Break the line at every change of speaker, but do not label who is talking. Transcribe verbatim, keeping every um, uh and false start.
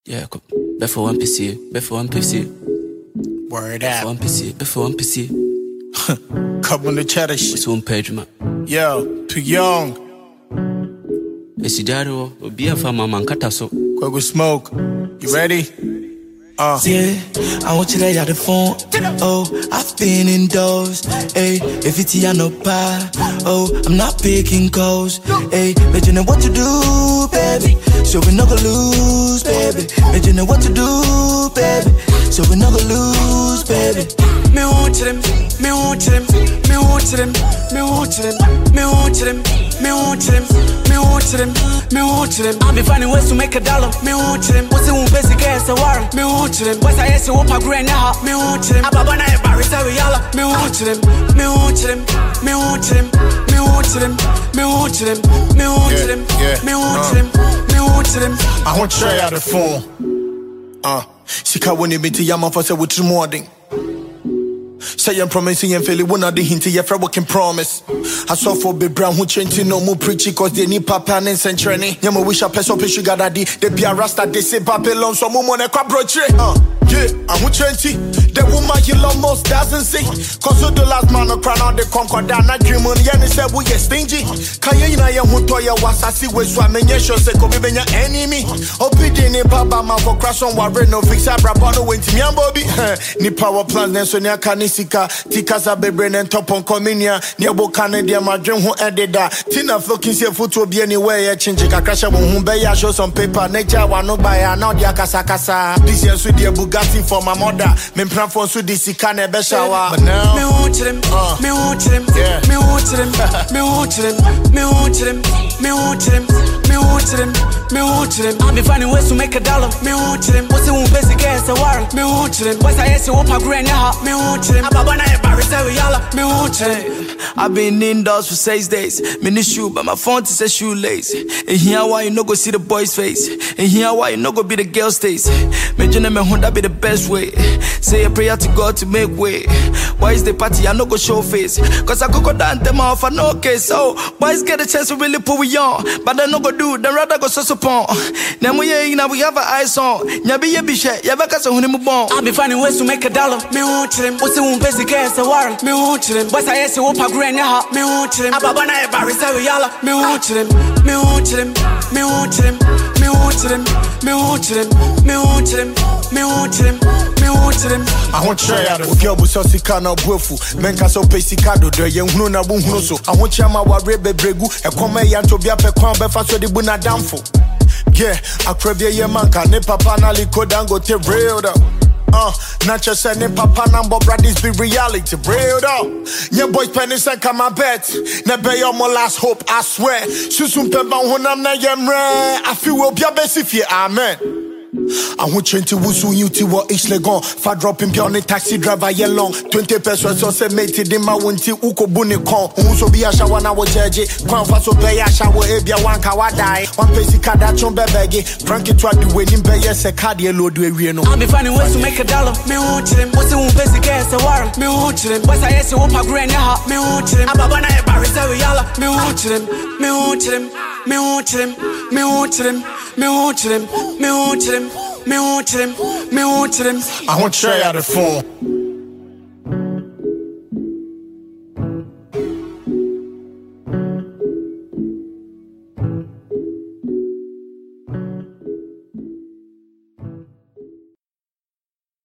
Yeah, before one P C, before one P C.
Word out.
Before one P C, before one P C.
Come on the cheddar shit.
It's one page, man.
Yo, too young.
It's Jaro, will be a farmer man cataso.
Go go smoke. You ready? Uh.
Yeah, I want you to lay out the phone. Oh, I've been indoors. Hey, if it's here, no pie. Oh, I'm not picking calls. Hey, but you know what to do, baby. So we not gonna lose, baby. But you know what to do, baby. So we not gonna lose, baby.
Me want them, me want them, me want them, me want them, me want them, me want them, me want them, me want them. I be finding ways to make a dollar. Me want them. What's the one basic ass a war? Me want them. What's I ask you what I grant now? Me want them. Ababa na ebari say we all. Me want them, me want them, me want them, me want them, me want them, me want them, me want them, me want them.
I want to try out the phone. Uh, Sika when you meet the Yama for say with you morning. Say I'm promising and fairly one of the hint if I can promise. I saw for be brown who change to no more preachy cause they need papa and century. Yama wish I pass up sugar daddy. They be a rasta, they say papillon, so more money crab broche. Uh, yeah, I'm with twenty. The woman you love most doesn't see. Cause the last man no crown out the concord down a dream on the said we get stingy. Can you know you who toy was I see where swimming your show say come even your enemy. Opinion in papa man for crash on warren no fix up rabano when to me and Bobby. Ni power plans then so near Kanisika. Tikaza bebre and top on communia. Near Canada, my dream who ended that. Tina fucking see foot will be anywhere. Change a crash of Humbeya, show some paper. Nature one no buy a no dia casacasa. This year with the Bugatti for my mother. Men plan for Sudisi can a beshawa. But now,
me want them, me want them, me want them, me want them, me want them, me want them, me want them, me want them. I be finding ways to make a dollar. Me want them. What's the one basic ass a war? Me want them. What's I ask you what I grant now? Me want them.
I've been indoors for six days. Mini shoe, but my phone to say shoelace. And here why you no go see the boy's face. And here why you no go be the girl's taste. Mention me Honda be the best way. Say a prayer to God to make way. Why is the party I no go show face? Cause I could go down them off for no case. So boys get a chance to really put we on. But I no go do, then rather go so upon. Now we now we have an eyes on. Yabi yabi shit, yabaka so when move on.
I be finding ways to make a dollar. Me want them. What's the one basic ass a war? Me want them. What's I ask you what I grant now? Me want them. Ababa na ebari say we all. Me want them. Me want them. Me want them. Me want them. Me want them. Me want them. Me want them. Me want them.
I want to try out the girl so sika na bofu. Menka so pesika do de yen hunu na bu hunu so. I want chama wa rebe bregu. E koma ya to bia pe kwan be fa so de bu na damfo. Yeah, akrabia ye manka ne papa na liko dango te real though. Uh, not just sending papa number brothers be reality, real though. Yeah, boys pennies and come my bet. Never your my last hope, I swear. Susum pemba hunam na yemre. I feel will be a best if you amen. I want twenty wusu you to what each leg on. Fa dropping piano taxi driver ye long. Twenty pesos so se made it in my winti uko buni con. Unso be a shower na wo jeje. Kwan fa so be a shower ebia one kawa die. One pesi kada chon bebege. Frank it to the winning be yes a card ye load we no.
I be finding ways to make a dollar. Me want them. What's the one basic ass a war? Me want them. What's I ask you what I grant now? Me want them. Ababa na ebari say we all. Me want them. Me want them. Me want them. Me want them. Me want them. Me want them. Me want them. Me want them.
I want to try out the phone.